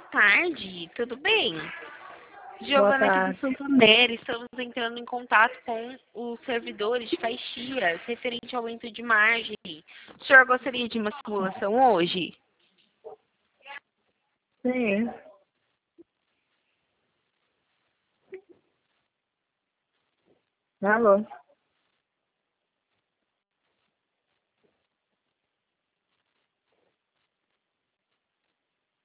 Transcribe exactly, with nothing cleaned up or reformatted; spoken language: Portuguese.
tarde, tudo bem? Boa Giovana aqui do tarde. Santander, estamos entrando em contato com os servidores de Caxias, referente ao aumento de margem. O senhor gostaria de uma simulação hoje? Sim. Alô?